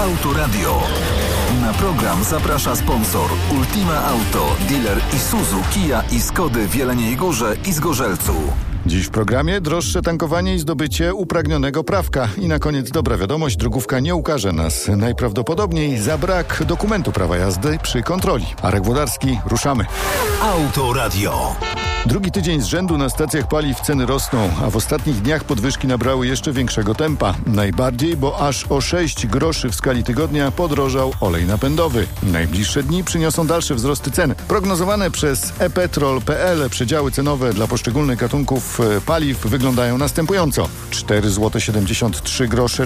Autoradio. Na program zaprasza sponsor Ultima Auto, dealer Isuzu, Kia i Skody w Jeleniej Górze i Zgorzelcu. Dziś w programie droższe tankowanie i zdobycie upragnionego prawka. I na koniec dobra wiadomość, drogówka nie ukaże nas najprawdopodobniej za brak dokumentu prawa jazdy przy kontroli. Arek Włodarski, ruszamy. Autoradio. Drugi tydzień z rzędu na stacjach paliw ceny rosną, a w ostatnich dniach podwyżki nabrały jeszcze większego tempa. Najbardziej, bo aż o 6 groszy w skali tygodnia podrożał olej napędowy. Najbliższe dni przyniosą dalsze wzrosty cen. Prognozowane przez ePetrol.pl przedziały cenowe dla poszczególnych gatunków paliw wyglądają następująco. 4,73 zł,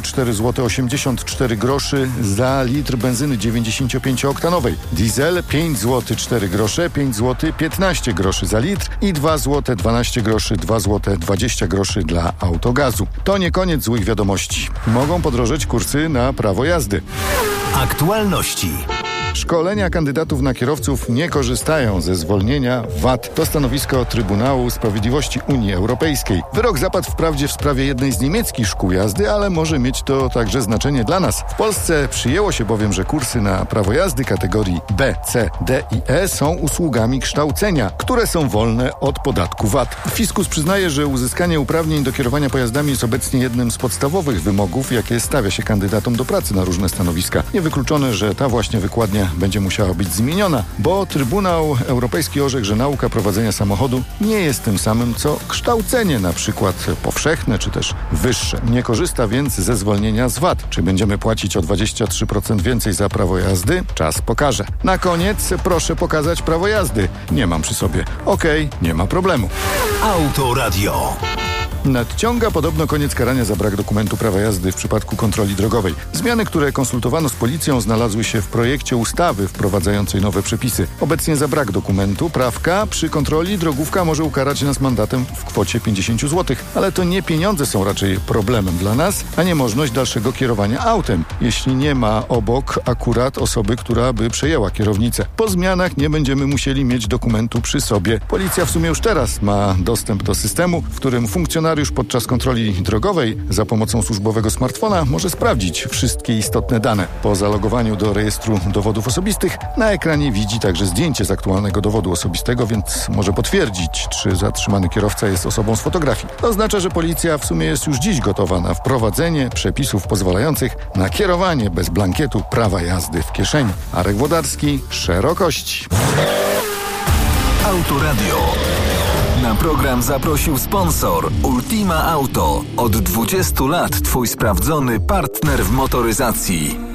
4,84 zł za litr benzyny 95-oktanowej. Diesel 5 zł 4 grosze, 5 zł 15 groszy za litr i 2 zł 12 groszy, 2 zł 20 groszy dla autogazu. To nie koniec złych wiadomości. Mogą podrożeć kursy na prawo jazdy. Aktualności. Szkolenia kandydatów na kierowców nie korzystają ze zwolnienia VAT. To stanowisko Trybunału Sprawiedliwości Unii Europejskiej. Wyrok zapadł wprawdzie w sprawie jednej z niemieckich szkół jazdy, ale może mieć to także znaczenie dla nas. W Polsce przyjęło się bowiem, że kursy na prawo jazdy kategorii B, C, D i E są usługami kształcenia, które są wolne od podatku VAT. Fiskus przyznaje, że uzyskanie uprawnień do kierowania pojazdami jest obecnie jednym z podstawowych wymogów, jakie stawia się kandydatom do pracy na różne stanowiska. Niewykluczone, że ta właśnie wykładnia będzie musiała być zmieniona, bo Trybunał Europejski orzekł, że nauka prowadzenia samochodu nie jest tym samym, co kształcenie, na przykład powszechne czy też wyższe. Nie korzysta więc ze zwolnienia z VAT. Czy będziemy płacić o 23% więcej za prawo jazdy? Czas pokaże. Na koniec proszę pokazać prawo jazdy. Nie mam przy sobie. Okej, nie ma problemu. Autoradio. Nadciąga podobno koniec karania za brak dokumentu prawa jazdy w przypadku kontroli drogowej. Zmiany, które konsultowano z policją, znalazły się w projekcie ustawy wprowadzającej nowe przepisy. Obecnie za brak dokumentu prawka przy kontroli drogówka może ukarać nas mandatem w kwocie 50 zł. Ale to nie pieniądze są raczej problemem dla nas, a niemożność dalszego kierowania autem, jeśli nie ma obok akurat osoby, która by przejęła kierownicę. Po zmianach nie będziemy musieli mieć dokumentu przy sobie. Policja w sumie już teraz ma dostęp do systemu, w którym funkcjonariusz podczas kontroli drogowej za pomocą służbowego smartfona może sprawdzić wszystkie istotne dane. Po zalogowaniu do rejestru dowodów osobistych na ekranie widzi także zdjęcie z aktualnego dowodu osobistego, więc może potwierdzić, czy zatrzymany kierowca jest osobą z fotografii. To oznacza, że policja w sumie jest już dziś gotowa na wprowadzenie przepisów pozwalających na kierowanie bez blankietu prawa jazdy w kieszeni. Arek Włodarski, szerokości. Autoradio. Na program zaprosił sponsor Ultima Auto. Od 20 lat twój sprawdzony partner w motoryzacji.